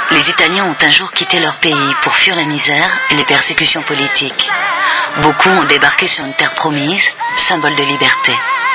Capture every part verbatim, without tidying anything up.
Les Italiens ont un jour quitté leur pays pour fuir la misère et les persécutions politiques. Beaucoup ont débarqué sur une terre promise, symbole de liberté.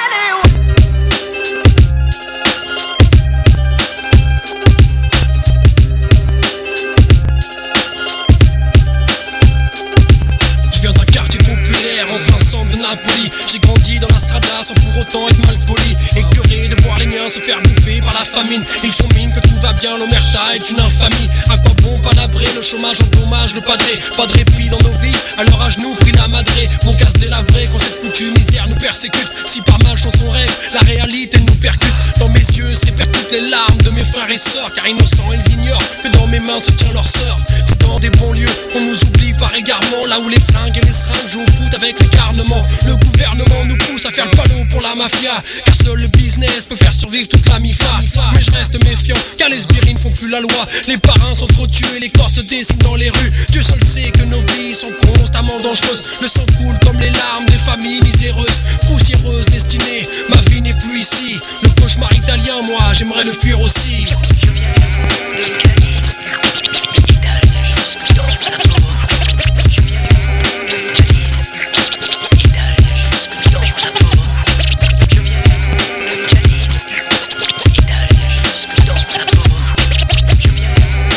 Je viens d'un quartier populaire en plein centre de Napoli. J'ai grandi dans la strada sans pour autant être mal poli. Écœuré de voir les miens se faire bouffer par la famine. Ils font mine que tout va bien, l'omerta est une infamie. À quoi bon palabrer, le chômage endommage le padré. Pas de répit dans nos vies, alors à genoux pris la madré. Mon casse délavré quand cette foutue misère nous persécute. Si par mal sont son rêve, la réalité nous percute. Dans mes yeux se répercutent les larmes de mes frères et sœurs. Car innocents ils ignorent que dans mes mains se tient leur sœur. C'est dans des bons lieux qu'on nous oublie par égarement. Là où les flingues et les seringues jouent au foot avec les garnements. Le gouvernement nous pousse à faire le panneau pour la mafia. Car seul le business peut faire survivre toute la mifa. Mais je reste méfiant car les sbires ne font plus la loi. Les parrains sont trop tués, les corps se dessinent dans les rues. Dieu seul sait que nos vies sont constamment dangereuses. Le sang coule comme les larmes des familles miséreuses. Poussiéreuses destinées, ma vie n'est plus ici. Le cauchemar italien, moi j'aimerais le fuir aussi. Je viens de l'Italie, Italie jusque dans la peau. Je viens de l'Italie, Italie jusque dans la peau. Je viens de l'Italie, Italie jusque dans la peau. Je viens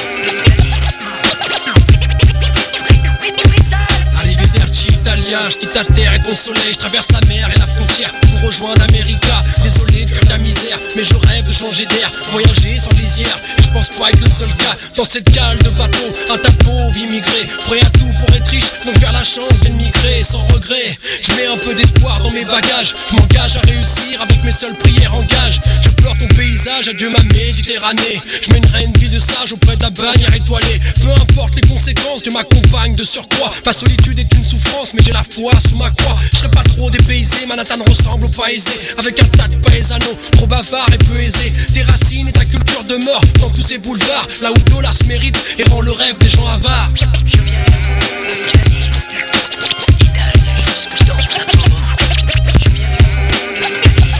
de l'Italie. Arrivederci Italia, je quitte la terre et ton soleil, je traverse la mer et la frontière pour rejoindre l'América. Désolé de faire de la misère, mais je rêve de changer d'air, voyager sans lisière. Et je pense pas être le seul gars dans cette cale de bateau. Un tas de pauvres immigrés, prêt à tout pour être riche, donc vers la chance viens de migrer sans regret. Je mets un peu d'espoir dans mes bagages, je m'engage à réussir avec mes seules prières en gage. Je pleure ton paysage, adieu ma Méditerranée. Je mènerai une vie de sage auprès de la bannière étoilée. Peu importe les conséquences, Dieu m'accompagne de surcroît. Ma solitude est une souffrance, mais j'ai la foi sous ma croix. Je serai pas trop dépaysé, Manhattan ressemble au pas aisé. Avec un tas de paisanos, trop bavard et peu aisé. Tes racines et ta culture demeurent dans tous ces boulevards. Là où le dollar se mérite et rend le rêve des gens avares. Je viens de l'Italie, Italie jusque dans la peau. Je viens de l'Italie.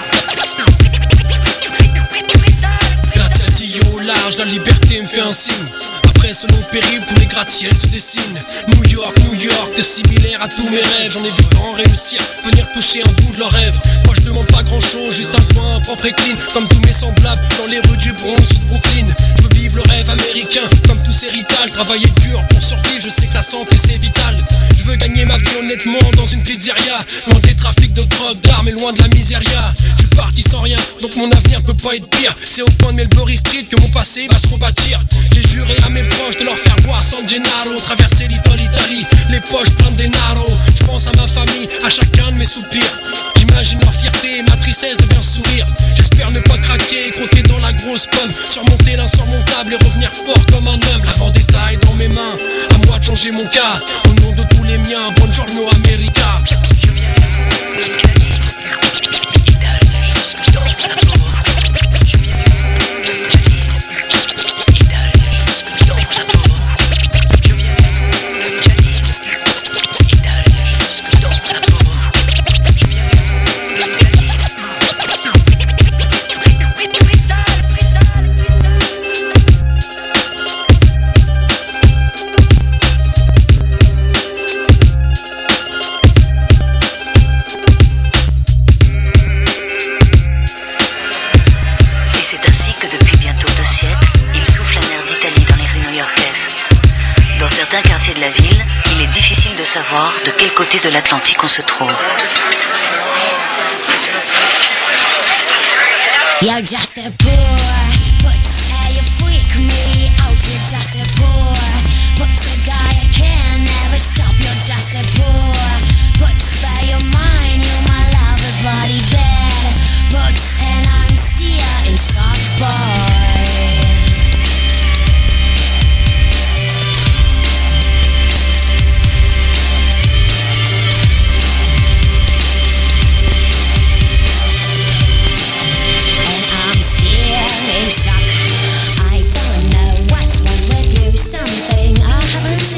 Grazie a Dio au large, la liberté me fait un signe. Après ce long périple, tous les gratte-ciels se dessinent. New York, New York, t'es similaire à tous mes rêves. J'en ai vu tant réussir, venir toucher un bout de leur rêve. Moi je demande pas grand chose, juste un coin propre et clean. Comme tous mes semblables dans les rues du Bronx ou de Brooklyn. Je veux vivre le rêve américain, comme tous ces ritals. Travailler dur pour survivre, je sais que la santé c'est vital. Je veux gagner ma vie honnêtement dans une pizzeria. Loin des trafics de drogue, d'armes et loin de la miséria. Je suis parti sans rien, donc mon avenir peut pas être pire. C'est au coin de Melbury Street que mon passé va se rebâtir. J'ai juré à mes proches de leur faire voir San Gennaro. Traverser l'Italie, les poches pleines d'énaro. Je pense à ma famille, à chacun de mes soupirs. J'imagine leur fierté et ma tristesse devient sourire. J'espère ne pas craquer, croquer dans la grosse pomme. Surmonter l'insurmontable et revenir fort comme un homme. La vendetta est dans mes mains, à moi de changer mon cas. Au nom de tous les miens, buongiorno America. Je viens de l'Italie, Italie jusque dans la peau. Je viens de l'Italie, Italie jusque dans la peau. Je viens de l'Italie, Italie jusque dans la peau. Je viens de l'Italie. certains quartiers de la ville, il est difficile de savoir de quel côté de l'Atlantique on se trouve. You're just a boy, but uh, you freak me out. You're just a boy, but a guy I can never stop. You're just a boy, but by your mind you're my lover body bad. But and I'm still in shock, boy. In shock. I don't know what's wrong with you. Something I haven't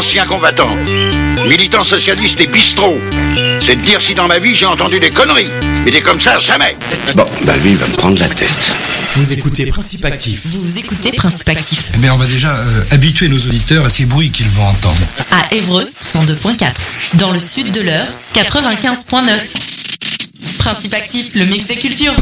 ancien combattant, militant socialiste et bistrot. C'est de dire si dans ma vie j'ai entendu des conneries. Mais des comme ça, jamais. Bon, bah lui, il va me prendre la tête. Vous écoutez Principe Actif. Vous écoutez Principe Actif. Eh bien, on va déjà euh, habituer nos auditeurs à ces bruits qu'ils vont entendre. À Évreux, cent deux virgule quatre. Dans le sud de l'Eure, quatre-vingt-quinze virgule neuf. Principe Actif, le mix des cultures.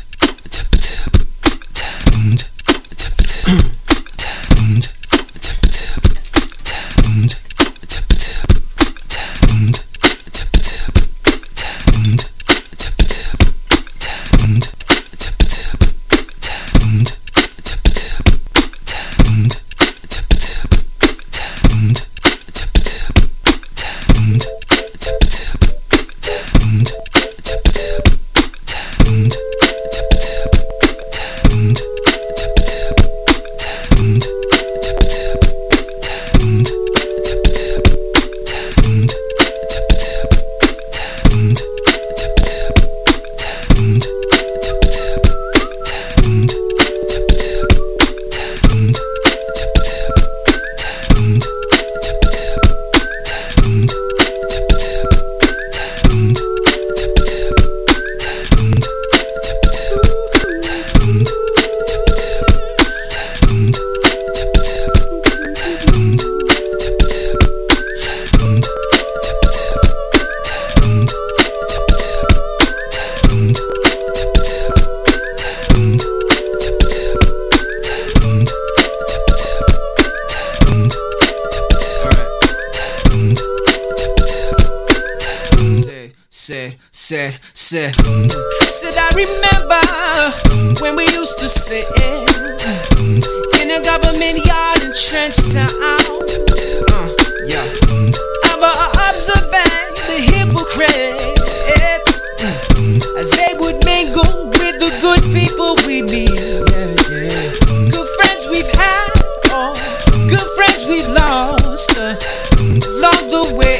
Said, said, said I remember when we used to sit in a government yard in Trenchtown. Uh, yeah. I observing the hypocrites as they would mingle with the good people we meet. Yeah, yeah. Good friends we've had, oh, good friends we've lost uh, along the way.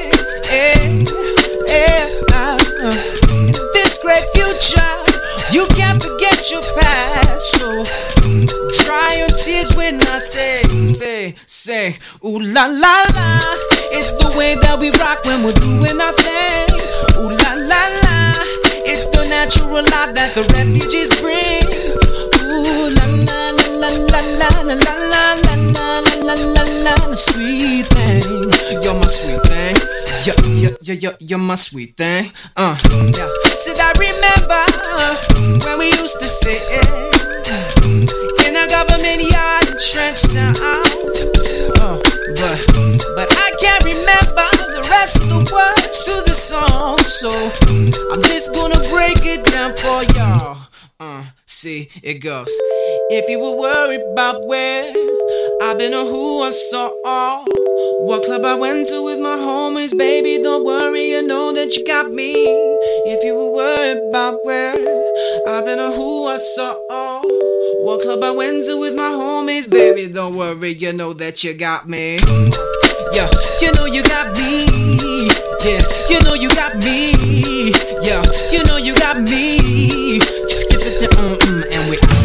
You can't forget your past, so dry your tears when I say, say, say, ooh la la la. It's the way that we rock when we're doing our thing. Ooh la la la. It's the natural life that the refugees bring. Ooh la la la la la la la la la la la la la. Sweet thing, you're my sweet thing. Yeah, yeah, yeah, yeah, you're my sweet thing. Uh, yeah. Said I remember when we used to sit in a government yard in Trenchtown. Uh, but, but I can't remember the rest of the words to the song, so I'm just gonna break it down for y'all. Uh, see, it goes. If you were worried about where I've been or who I saw, what club I went to with my homies, baby, don't worry, you know that you got me. If you were worried about where I've been or who I saw, what club I went to with my homies, baby, don't worry, you know that you got me. Yeah, you know you got me. Yeah, you know you got me. Yeah, you know you got me. And we out.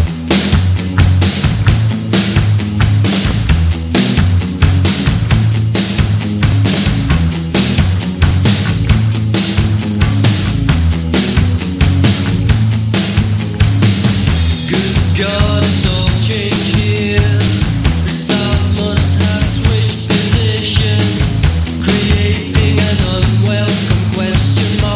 Question mark.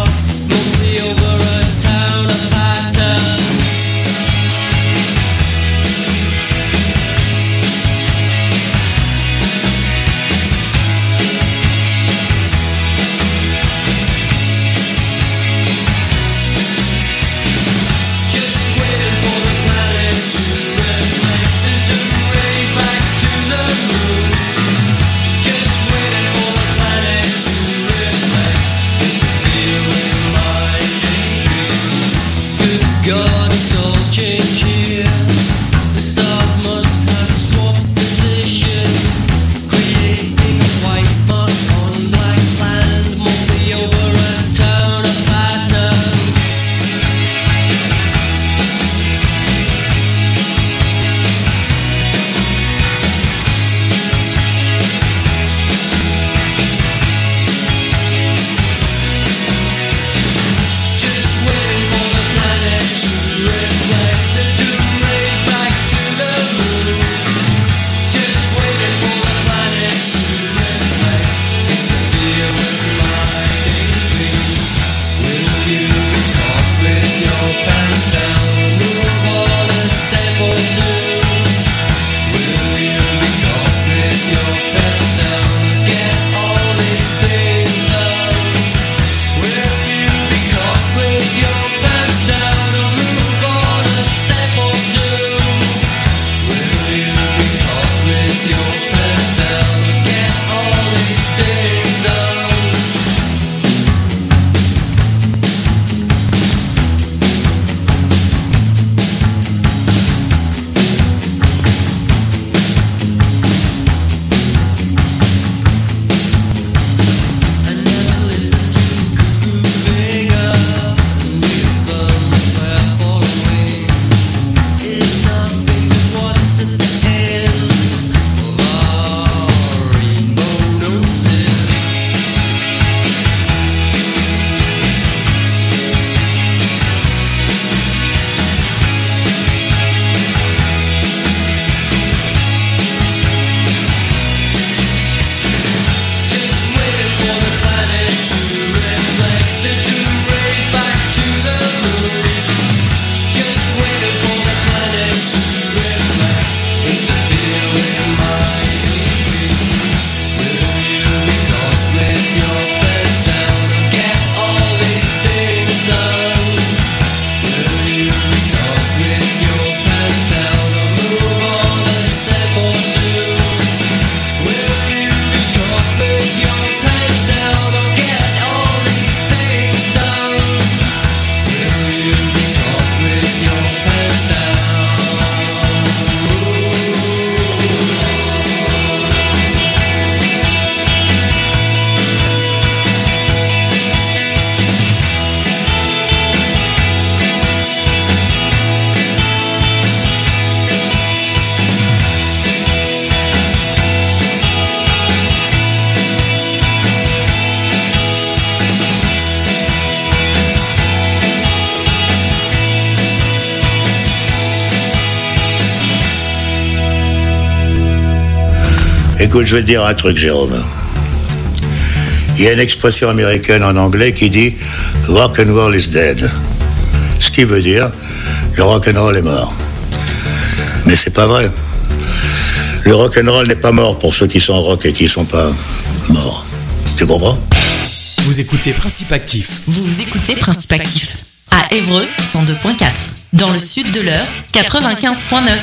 Écoute, je vais te dire un truc, Jérôme. Il y a une expression américaine en anglais qui dit « rock and roll is dead ». Ce qui veut dire « le rock and roll est mort ». Mais c'est pas vrai. Le rock and roll n'est pas mort pour ceux qui sont rock et qui sont pas morts. Tu comprends? Vous écoutez Principe Actif. Vous écoutez Principe Actif. À Évreux, cent deux point quatre. Dans le sud de l'Eure, quatre-vingt-quinze point neuf.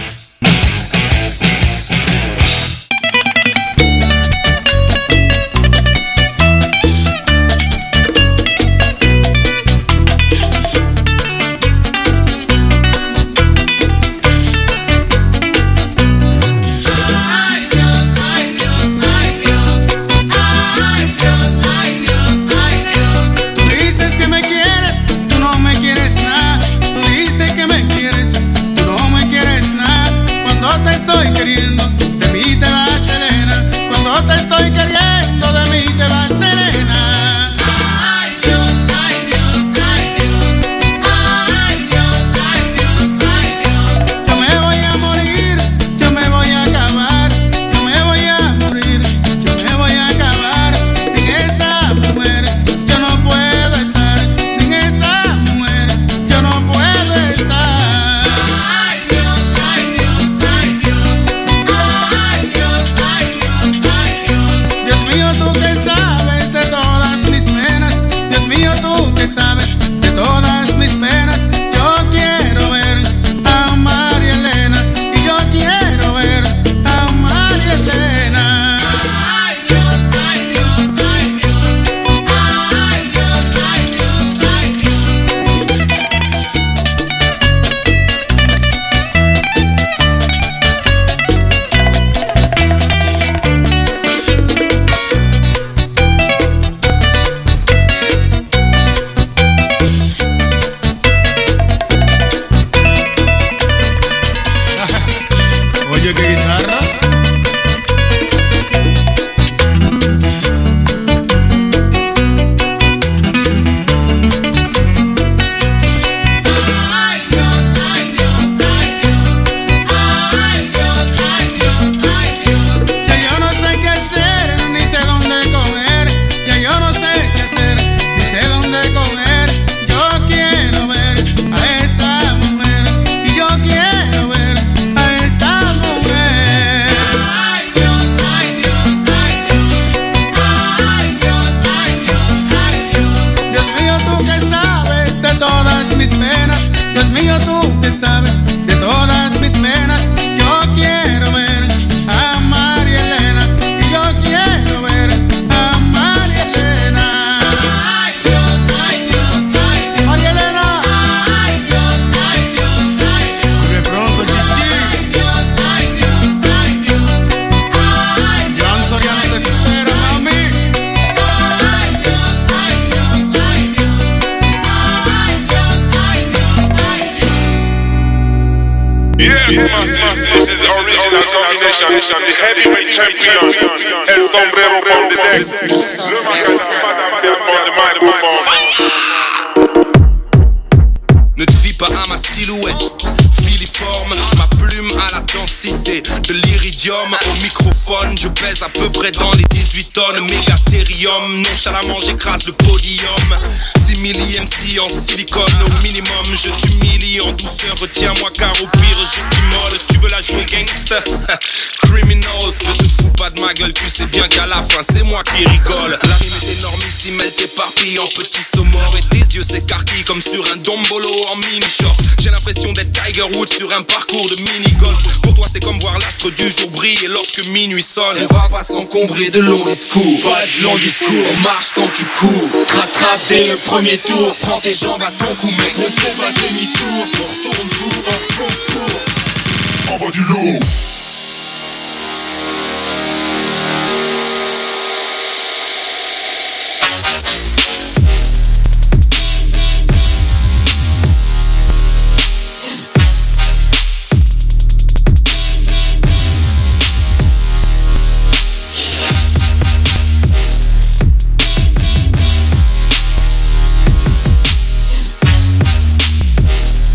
Ne te fie pas à ma silhouette filiforme, ma plume à la densité de l'iridium. Au microphone, je pèse à peu près dans les dix-huit tonnes. Mégathérium, nonchalamment j'écrase le podium. Simili M C en silicone au minimum. Je t'humilie en douceur, retiens-moi car au pire je t'immole. Tu veux la jouer gangsta? Criminal, ne te fous pas de ma gueule, tu sais bien qu'à la fin c'est moi qui rigole. La rime est énormissime, elle t'éparpille en petits somores. Et tes yeux s'écarquillent comme sur un dombolo en mini-short. J'ai l'impression d'être Tiger Woods sur un parcours de mini-golf. Pour toi c'est comme voir l'astre du jour briller lorsque minuit sonne. On va pas s'encombrer de longs discours, pas de longs discours. On marche quand tu cours, trappe-trappe dès le premier tour. Prends tes jambes à ton cou mec, ne fais pas demi-tour. On retourne tout, on concourt. Envoie du lourd.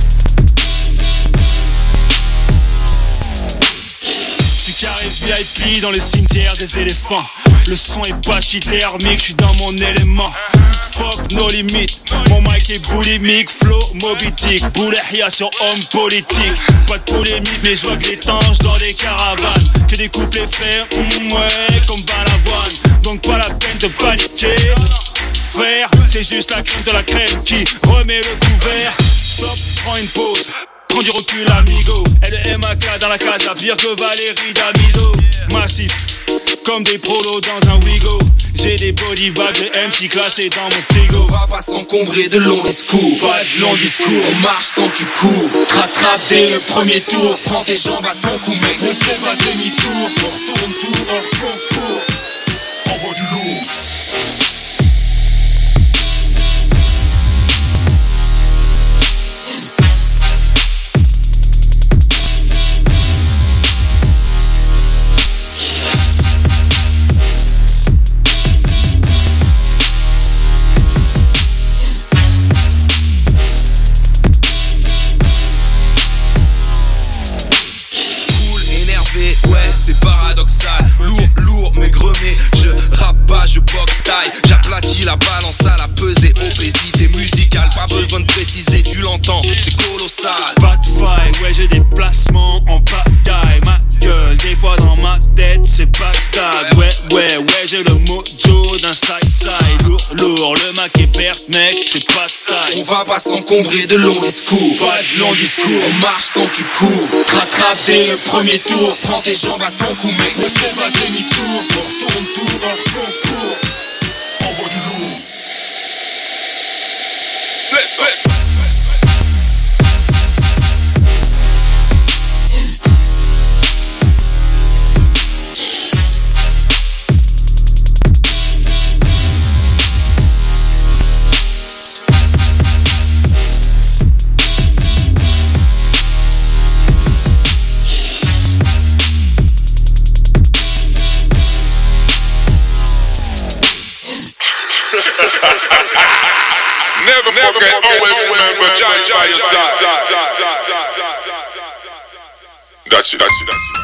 V I P, vis dans le cimetière des éléphants. Le son est pachydermique, je suis dans mon élément. Fuck nos limites, mon mic est boulimique. Flow, Moby Dick, Boulehia sur homme politique. Pas de polémique, mais je vois que les tanges dans des caravanes. Que des couplets faits, mm, ouais, comme Balavoine. Donc pas la peine de paniquer. Frère, c'est juste la crème de la crème qui remet le couvert. Stop, prends une pause. Prends du recul amigo. L M A K dans la case, à pire que Valérie Damido. Massif, comme des prolos dans un Wigo. J'ai des body bags de M C classés dans mon frigo. On va pas s'encombrer de longs discours. Pas de longs discours. On marche quand tu cours. Rattrape dès le premier tour. Prends tes jambes à ton cou, mec. On fait pas demi-tour. On retourne tout, on concours. Envoie du lourd. C'est paradoxal, lourd, lourd, mais gremé. Je rappe pas, je boxe taille. J'aplatis la balance à la pesée. Obésité musicale, pas besoin de préciser, tu l'entends, c'est colossal. Pas de faille, ouais j'ai des placements en pagaille. Ma gueule, des fois dans ma tête c'est pas tag. Ouais, ouais, ouais, j'ai le mojo d'un side-side. Lourd, lourd, le Mac est perte, mec, c'est pas de taille. On va pas s'encombrer de longs discours. Pas de longs discours. On marche quand tu cours. Rattrape dès le premier tour. Prends tes jambes à ton cou, mec. On fait pas demi-tour. On retourne tout, on concours. Envoie du lourd. Let's go. Never, never forget, always remember Johnny by your side. That's it, that's it, that's it.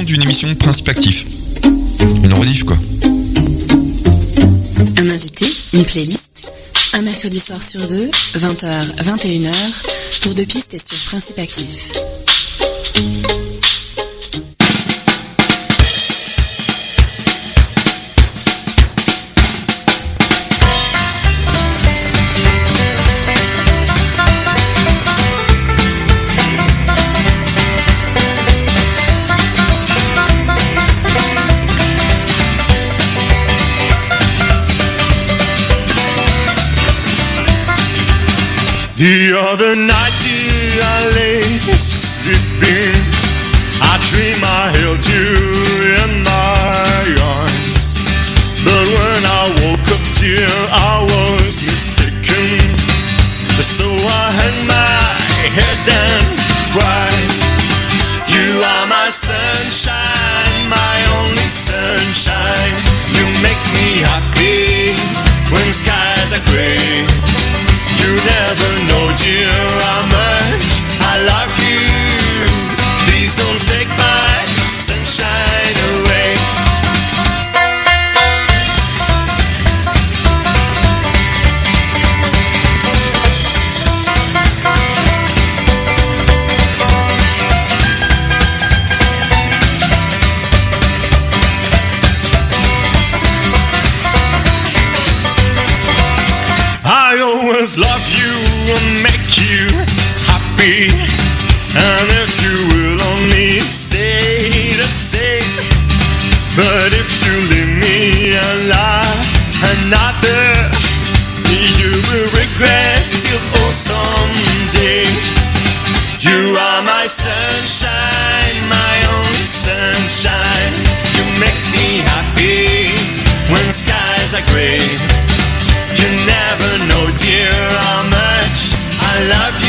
d'une émission Principe Actif. Une rediff, quoi. Un invité, une playlist, un mercredi soir sur deux, vingt heures, vingt et une heures, tour de piste est sur Principe Actif. The other night, dear, I lay sleeping. I dream I held you in my arms. But when I woke up, dear, I was mistaken. So I hung my head and cried. You are my sunshine, my only sunshine. You make me happy when skies are gray. You never know, dear, how much I love you. Please don't take my sunshine away. I always love you and make you happy. And if you will only say the same. But if you leave me alive another, you will regret it all someday. You are my sunshine, my only sunshine. You make me happy when skies are gray. You never know, dear, how much I love